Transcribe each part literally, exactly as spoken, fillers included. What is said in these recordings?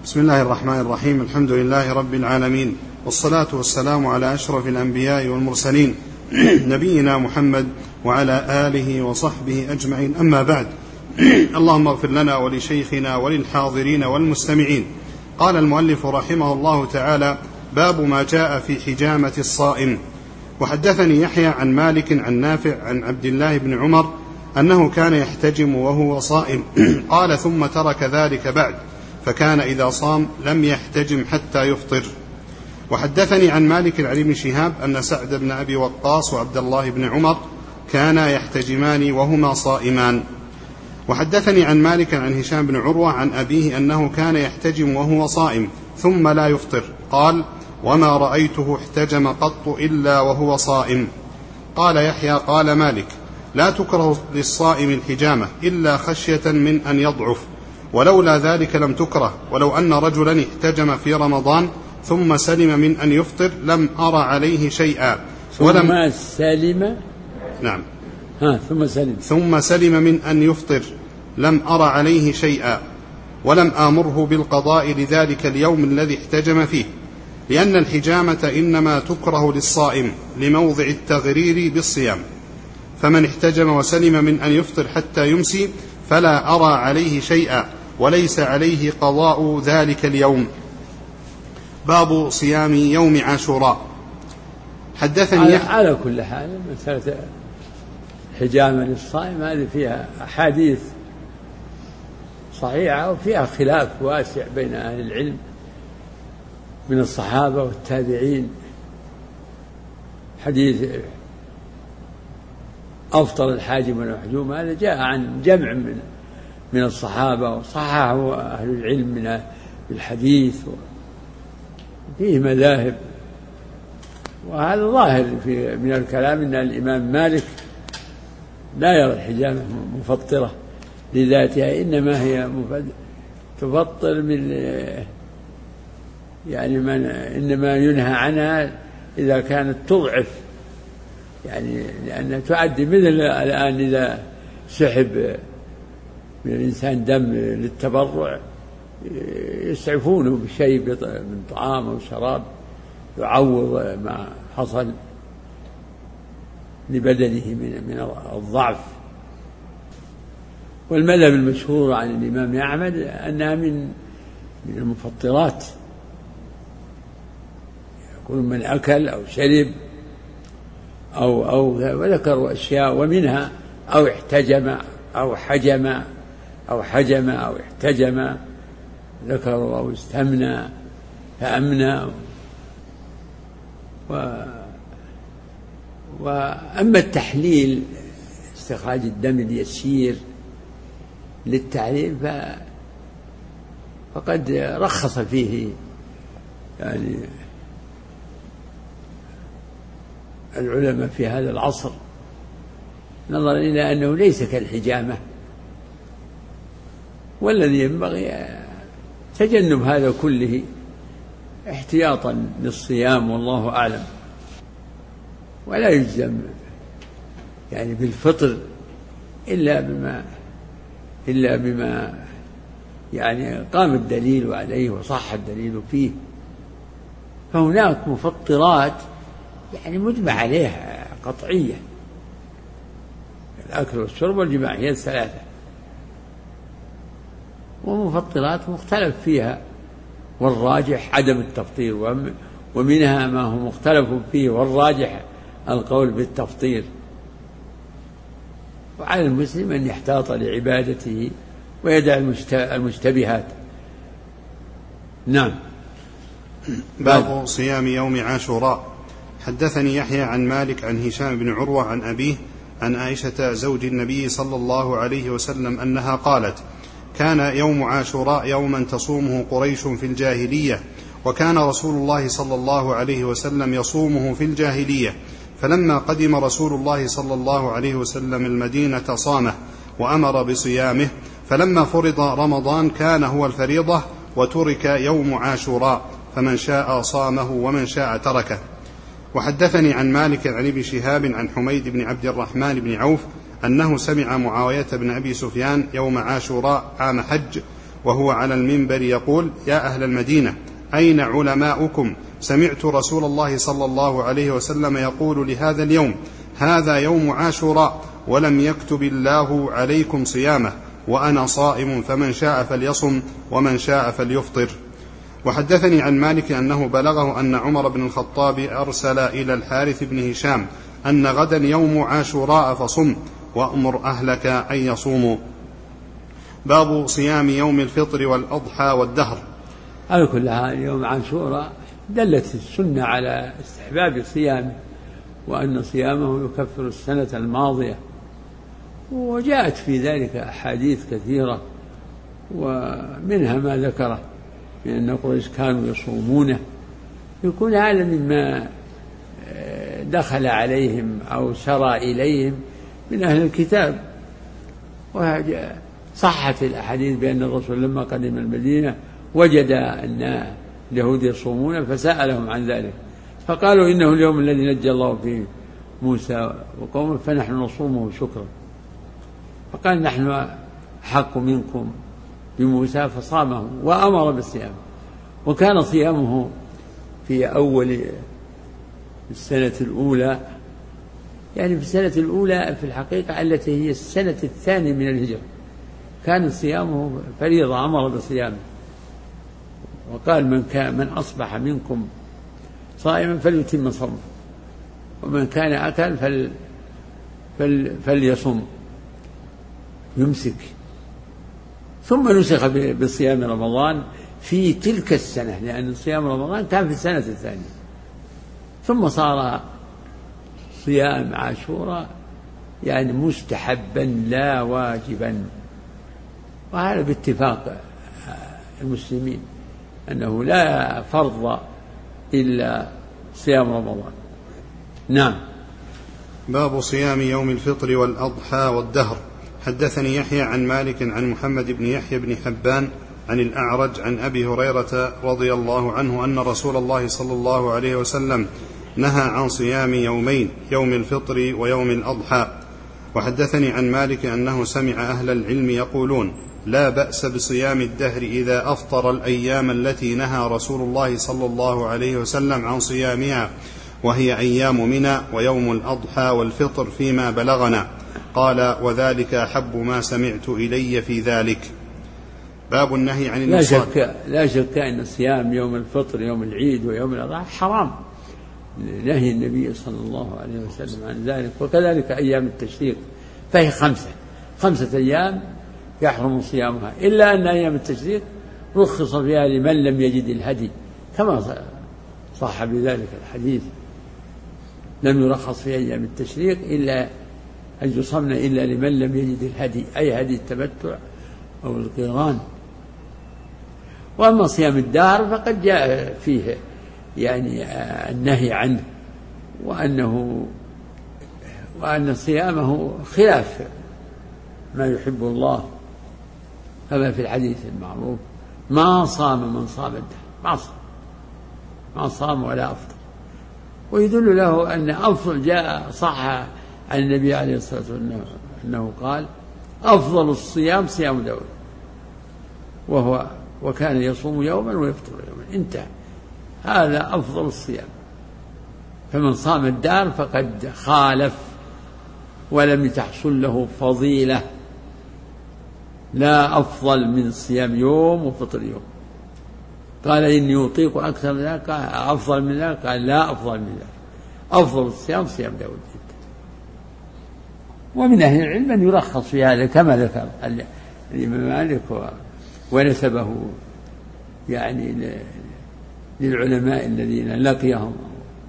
بسم الله الرحمن الرحيم. الحمد لله رب العالمين، والصلاة والسلام على أشرف الأنبياء والمرسلين نبينا محمد وعلى آله وصحبه أجمعين، أما بعد. اللهم اغفر لنا ولشيخنا وللحاضرين والمستمعين. قال المؤلف رحمه الله تعالى: باب ما جاء في حجامة الصائم. وحدثني يحيى عن مالك عن نافع عن عبد الله بن عمر أنه كان يحتجم وهو صائم. قال: ثم ترك ذلك بعد، فكان إذا صام لم يحتجم حتى يفطر. وحدثني عن مالك عن ابن شهاب أن سعد بن أبي وقاص وعبد الله بن عمر كانا يحتجمان وهما صائمان. وحدثني عن مالك عن هشام بن عروة عن أبيه أنه كان يحتجم وهو صائم ثم لا يفطر. قال: وما رأيته احتجم قط إلا وهو صائم. قال يحيى: قال مالك: لا تكره للصائم الحجامة إلا خشية من أن يضعف، ولولا ذلك لم تكره. ولو أن رجلا احتجم في رمضان ثم سلم من أن يفطر لم أرى عليه شيئا. ولم ثم سلم نعم ها ثم سلم ثم سلم من أن يفطر لم أرى عليه شيئا، ولم آمره بالقضاء لذلك اليوم الذي احتجم فيه، لأن الحجامة إنما تكره للصائم لموضع التغرير بالصيام. فمن احتجم وسلم من أن يفطر حتى يمسي فلا أرى عليه شيئا، وليس عليه قضاء ذلك اليوم. باب صيام يوم عاشوراء. حدثني على, على كل حال مسألة حجامة للصائم هذه فيها أحاديث صحيحة وفيها خلاف واسع بين أهل العلم من الصحابة والتابعين. حديث أفطر الحاجم والمحجوم هذا جاء عن جمع من من الصحابة وصححه أهل العلم من الحديث، فيه مذاهب. وهذا ظاهر في من الكلام أن الإمام مالك لا يرى الحجامة مفطرة لذاتها، إنما هي تفطر من يعني من إنما ينهى عنها إذا كانت تضعف، يعني لأنها تؤدي مثل الآن إذا سحب من الإنسان دم للتبرع يسعفونه بشيء من طعام أو شراب يعوض ما حصل لبدنه من الضعف. والمذهب المشهور عن الإمام أحمد أنها من من المفطرات، يكون من أكل أو شرب أو أو وذكروا أشياء ومنها أو احتجم أو حجم أو حجم أو احتجم، ذكروا أو استمنى فأمنى. و وأما التحليل استخراج الدم اليسير للتعليل فقد رخص فيه يعني العلماء في هذا العصر، نظرا إلى أنه ليس كالحجامة، والذي ينبغي تجنب هذا كله احتياطا للصيام، والله أعلم. ولا يجزم يعني بالفطر إلا بما إلا بما يعني قام الدليل عليه وصح الدليل فيه. فهناك مفطرات يعني مجمع عليها قطعية، الأكل والشرب والجماع هي الثلاثة، ومفطرات مختلف فيها، والراجح عدم التفطير، ومنها ما هو مختلف فيه والراجح القول بالتفطير. وعلى المسلم أن يحتاط لعبادته ويدع المشتبهات. نعم. باب صيام يوم عاشوراء. حدثني يحيى عن مالك عن هشام بن عروة عن أبيه عن عائشة زوج النبي صلى الله عليه وسلم أنها قالت: كان يوم عاشوراء يوما تصومه قريش في الجاهلية، وكان رسول الله صلى الله عليه وسلم يصومه في الجاهلية، فلما قدم رسول الله صلى الله عليه وسلم المدينة صامه وأمر بصيامه، فلما فرض رمضان كان هو الفريضة وترك يوم عاشوراء، فمن شاء صامه ومن شاء تركه. وحدثني عن مالك عن ابن شهاب عن حميد بن عبد الرحمن بن عوف أنه سمع معاوية بن أبي سفيان يوم عاشوراء عام حج وهو على المنبر يقول: يا أهل المدينة، أين علماؤكم؟ سمعت رسول الله صلى الله عليه وسلم يقول لهذا اليوم: هذا يوم عاشوراء، ولم يكتب الله عليكم صيامه، وأنا صائم، فمن شاء فليصم ومن شاء فليفطر. وحدثني عن مالك أنه بلغه أن عمر بن الخطاب أرسل إلى الحارث بن هشام أن غدا يوم عاشوراء فصم، وأمر أهلك أن يصوموا. باب صيام يوم الفطر والأضحى والدهر. على كل حال يوم عاشوراء دلت السنة على استحباب صيامه، وأن صيامه يكفر السنة الماضية، وجاءت في ذلك أحاديث كثيرة، ومنها ما ذكره من أن قريش كانوا يصومونه، يكون هذا مما دخل عليهم أو سرى إليهم من أهل الكتاب. وصحت الأحاديث بأن الرسول لما قدم المدينة وجد أن اليهود يصومون فسألهم عن ذلك، فقالوا: إنه اليوم الذي نجى الله فيه موسى وقومه فنحن نصومه شكرا. فقال: نحن أحق منكم بموسى، فصامه وأمر بالصيام. وكان صيامه في أول السنة الأولى، يعني في السنة الأولى في الحقيقة التي هي السنة الثانية من الهجرة، كان صيامه فريضة، أمر بصيامه، وقال: من كان من أصبح منكم صائما فليتم صومه، ومن كان أكل فل فل فليصم يمسك. ثم نسخ بصيام رمضان في تلك السنة، لأن صيام رمضان كان في السنة الثانية، ثم صار صيام عاشوراء يعني مستحبا لا واجبا، وهذا باتفاق المسلمين أنه لا فرض إلا صيام رمضان. نعم. باب صيام يوم الفطر والأضحى والدهر. حدثني يحيى عن مالك عن محمد بن يحيى بن حبان عن الأعرج عن أبي هريرة رضي الله عنه أن رسول الله صلى الله عليه وسلم نهى عن صيام يومين، يوم الفطر ويوم الأضحى. وحدثني عن مالك أنه سمع أهل العلم يقولون: لا بأس بصيام الدهر إذا أفطر الأيام التي نهى رسول الله صلى الله عليه وسلم عن صيامها، وهي أيام منى ويوم الأضحى والفطر فيما بلغنا. قال: وذلك أحب ما سمعت إلي في ذلك. باب النهي عن الوصال. لا شك, لا شك أن صيام يوم الفطر يوم العيد ويوم الأضحى حرام، نهي النبي صلى الله عليه وسلم عن ذلك، وكذلك أيام التشريق، فهي خمسة خمسة أيام يحرم صيامها، إلا أن أيام التشريق رخص فيها لمن لم يجد الهدي، كما صح بذلك الحديث: لم يرخص في أيام التشريق إلا أن يصمن إلا لمن لم يجد الهدي، أي هدي التمتع أو القران. وأما صيام الدهر فقد جاء فيه يعني النهي عنه، وأنه وأن صيامه خلاف ما يحب الله، كما في الحديث المعروف: ما صام من صام الدهر، ما صام ما صام ولا أفطر. ويدل له أن أفضل جاء صح عن النبي عليه الصلاة والسلام أنه قال: أفضل الصيام صيام داود، وهو وكان يصوم يوما ويفطر يوما، انتهى، هذا أفضل الصيام. فمن صام الدار فقد خالف ولم تحصل له فضيلة، لا أفضل من صيام يوم وفطر يوم. قال: إني أطيق أكثر من ذلك، أفضل من ذلك؟ قال: لا أفضل من ذلك، أفضل الصيام صيام داود. ومن أهل العلم من يرخص في هذا كما ذكر الإمام مالك ونسبه يعني للعلماء الذين لقيهم،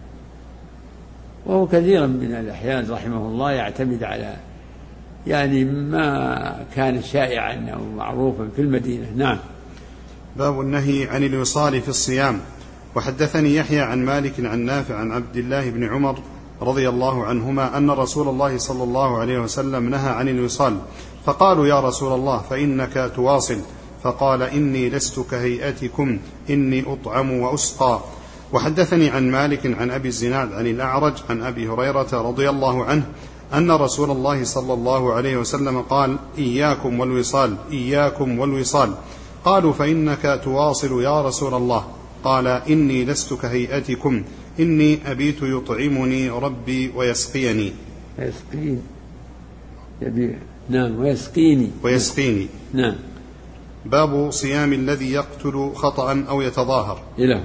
وهو كثيرا من الأحيان رحمه الله يعتمد على يعني ما كان شائعا أو معروفا في المدينة. نعم. باب النهي عن الوصال في الصيام. وحدثني يحيى عن مالك عن نافع عن عبد الله بن عمر رضي الله عنهما أن رسول الله صلى الله عليه وسلم نهى عن الوصال، فقالوا: يا رسول الله فإنك تواصل، فقال: إني لست كهيئتكم، إني أطعم وأسقى. وحدثني عن مالك عن أبي الزناد عن الأعرج عن أبي هريرة رضي الله عنه أن رسول الله صلى الله عليه وسلم قال: إياكم والوصال، إياكم والوصال، قالوا فإنك تواصل يا رسول الله. قال إني لست كهيئتكم، إني أبيت يطعمني ربي ويسقيني. ويسقيني يبي نعم ويسقيني ويسقيني نعم. باب صيام الذي يقتل خطأ أو يتظاهر. إله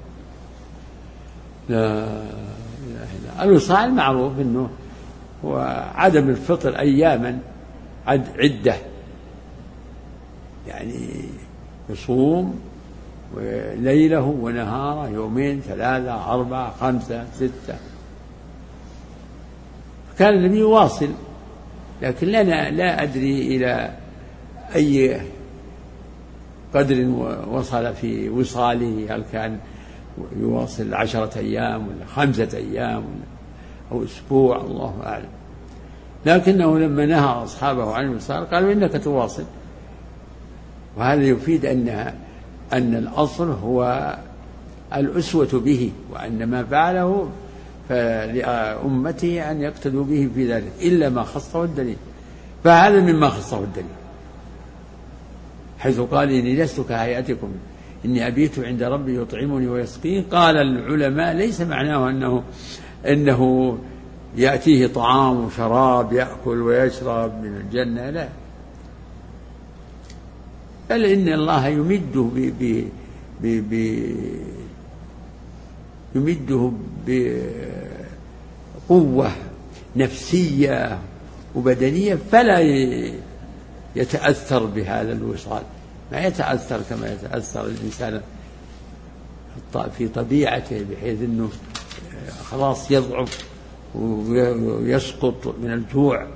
لا إله إلا الوصال معروف أنه هو عدم الفطر أياما عدة، يعني يصوم ليله ونهاره يومين ثلاثة أربعة خمسة ستة. كان النبي يواصل، لكن لنا لا أدري إلى أي قدر وصل في وصاله، هل كان يواصل عشرة أيام ولا خمسة أيام أو أسبوع، الله أعلم. لكنه لما نهى أصحابه عن الوصال قالوا إنك تواصل، وهذا يفيد أن أن الأصل هو الأسوة به، وأن ما فعله فلأمته أن يقتدوا به في ذلك إلا ما خصه الدليل، فهذا مما خصه الدليل، حيث قال إني لست كهيئتكم إني أبيت عند ربي يطعمني ويسقين. قال العلماء ليس معناه أنه أنه يأتيه طعام وشراب يأكل ويشرب من الجنة، لا، بل إن الله يمده ب ب ب ب يمده بقوة نفسية وبدنية فلا يتأثر بهذا الوصال، ما يتأثر كما يتأثر الإنسان في طبيعته، بحيث أنه خلاص يضعف ويسقط من الجوع.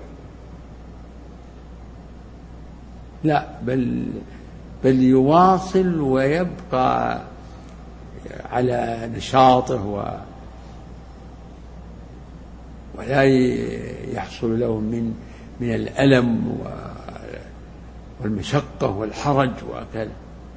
لا، بل بل يواصل ويبقى على نشاطه و ولا يحصل له من من الألم والمشقة والحرج وكذا.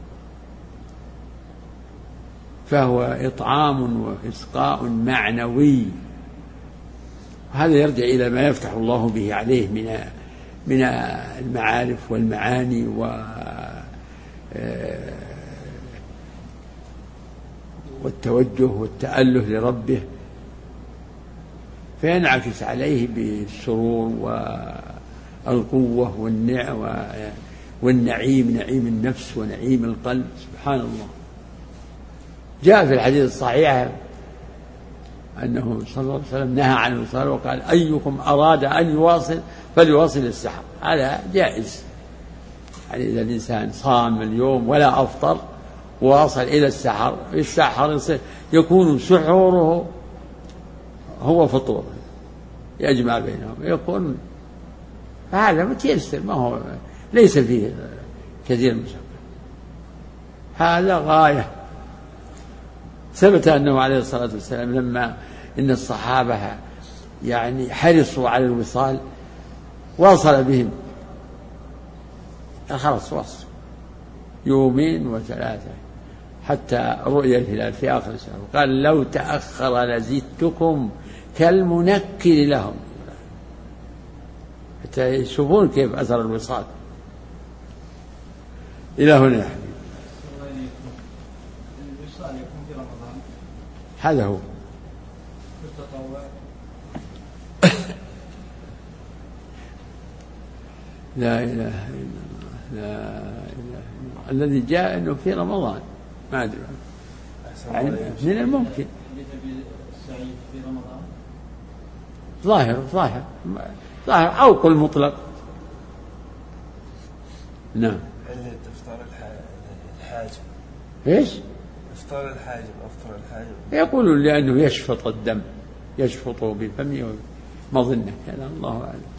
فهو إطعام وإسقاء معنوي، هذا يرجع إلى ما يفتح الله به عليه من من المعارف والمعاني و والتوجه والتأله لربه، فينعكس عليه بالسرور والقوة والنعيم، نعيم النفس ونعيم القلب. سبحان الله. جاء في الحديث الصحيح أنه صلى الله عليه وسلم نهى عن الوصال وقال أيكم أراد أن يواصل فليواصل السحر. هذا جائز، يعني إذا الإنسان صام اليوم ولا أفطر وواصل إلى السحر، السحر يكون سحوره هو فطور، يجمع بينهم يكون، فهذا متيسر، ما هو ليس فيه كثير مشقة، هذا غاية. ثبت أنه عليه الصلاة والسلام لما إن الصحابة يعني حرصوا على الوصال واصل بهم، خلاص وصل يومين وثلاثة حتى رؤيا الهلال في آخر الشهر، قال لو تأخر لزدتكم كالمنكر لهم، حتى يشوفون كيف أثر الوصال. إلى هنا يا حبيبي. الوصال يكون في رمضان، هذا هو في التطوع. لا إله إلا الله، لا إله إلا الله. الذي جاء أنه في رمضان، ما أدري يعني من الممكن السعيد في رمضان، ظاهر ظاهر ظاهر أو كل مطلق. نعم. إفطار الحاجب. إيش؟ إفطار الحاجب، أفطر الحاجب. يقولون لأنه يشفط الدم، يشفط بفمه مظنة، كان الله أعلم.